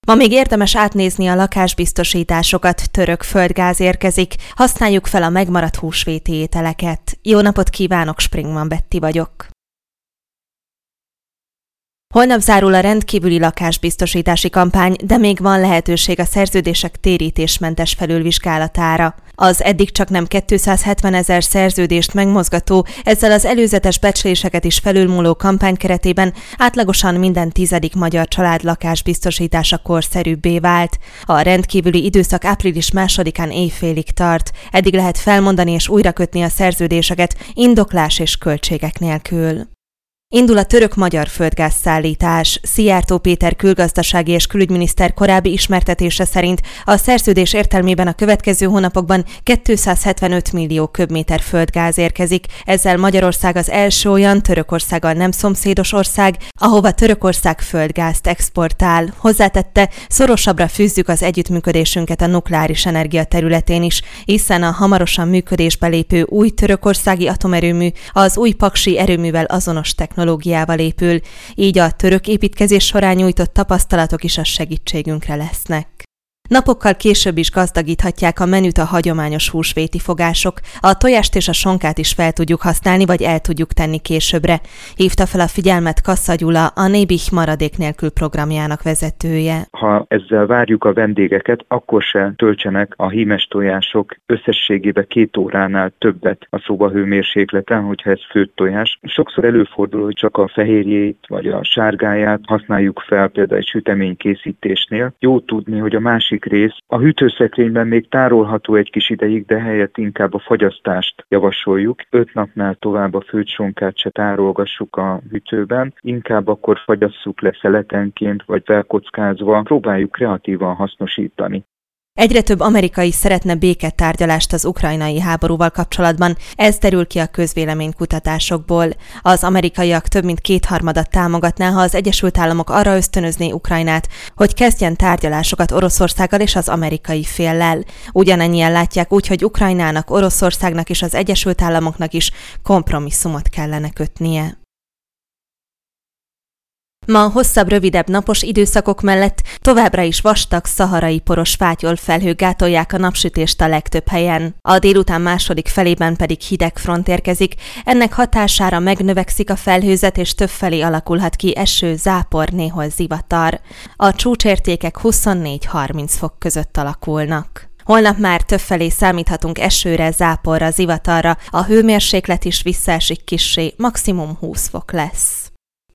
Ma még érdemes átnézni a lakásbiztosításokat, török földgáz érkezik, használjuk fel a megmaradt húsvéti ételeket. Jó napot kívánok, Springman Betty vagyok. Holnap zárul a rendkívüli lakásbiztosítási kampány, de még van lehetőség a szerződések térítésmentes felülvizsgálatára. Az eddig csak nem 270 000 szerződést megmozgató, ezzel az előzetes becsléseket is felülmúló kampány keretében átlagosan minden 10. magyar család lakásbiztosítása korszerűbbé vált. A rendkívüli időszak április 2-án éjfélig tart. Eddig lehet felmondani és újrakötni a szerződéseket indoklás és költségek nélkül. Indul a török-magyar földgázszállítás. Szijjártó Péter külgazdasági és külügyminiszter korábbi ismertetése szerint a szerződés értelmében a következő hónapokban 275 millió köbméter földgáz érkezik, ezzel Magyarország az első olyan Törökországgal nem szomszédos ország, ahova Törökország földgázt exportál. Hozzátette, szorosabbra fűzzük az együttműködésünket a nukleáris energia területén is, hiszen a hamarosan működésbe lépő új törökországi atomerőmű az új paksi erőművel azonos technológiával épül, így a török építkezés során nyújtott tapasztalatok is a segítségünkre lesznek. Napokkal később is gazdagíthatják a menüt a hagyományos húsvéti fogások, a tojást és a sonkát is fel tudjuk használni, vagy el tudjuk tenni későbbre, hívta fel a figyelmet Kassa Gyula, a Nébih maradék nélkül programjának vezetője. Ha ezzel várjuk a vendégeket, akkor se töltsenek a hímes tojások összességében 2 óránál többet a szobahőmérsékleten, hogyha ez főtt tojás. Sokszor előfordul, hogy csak a fehérjét vagy a sárgáját használjuk fel például egy süteménykészítésnél. Jó tudni, hogy a másik rész a hűtőszekrényben még tárolható egy kis ideig, de helyett inkább a fagyasztást javasoljuk. 5 napnál tovább a főtt sonkát se tárolgassuk a hűtőben, inkább akkor fagyasszuk le szeletenként vagy felkockázva, próbáljuk kreatívan hasznosítani. Egyre több amerikai szeretne béketárgyalást az ukrajnai háborúval kapcsolatban, ez derül ki a közvéleménykutatásokból. Az amerikaiak több mint 2/3 támogatná, ha az Egyesült Államok arra ösztönözné Ukrajnát, hogy kezdjen tárgyalásokat Oroszországgal és az amerikai féllel. Ugyanennyien látják úgy, hogy Ukrajnának, Oroszországnak és az Egyesült Államoknak is kompromisszumot kellene kötnie. Ma hosszabb, rövidebb napos időszakok mellett továbbra is vastag, szaharai poros fátyolfelhők gátolják a napsütést a legtöbb helyen. A délután második felében pedig hideg front érkezik, ennek hatására megnövekszik a felhőzet és többfelé alakulhat ki eső, zápor, néhol zivatar. A csúcsértékek 24-30 fok között alakulnak. Holnap már többfelé számíthatunk esőre, záporra, zivatarra, a hőmérséklet is visszaesik kissé, maximum 20 fok lesz.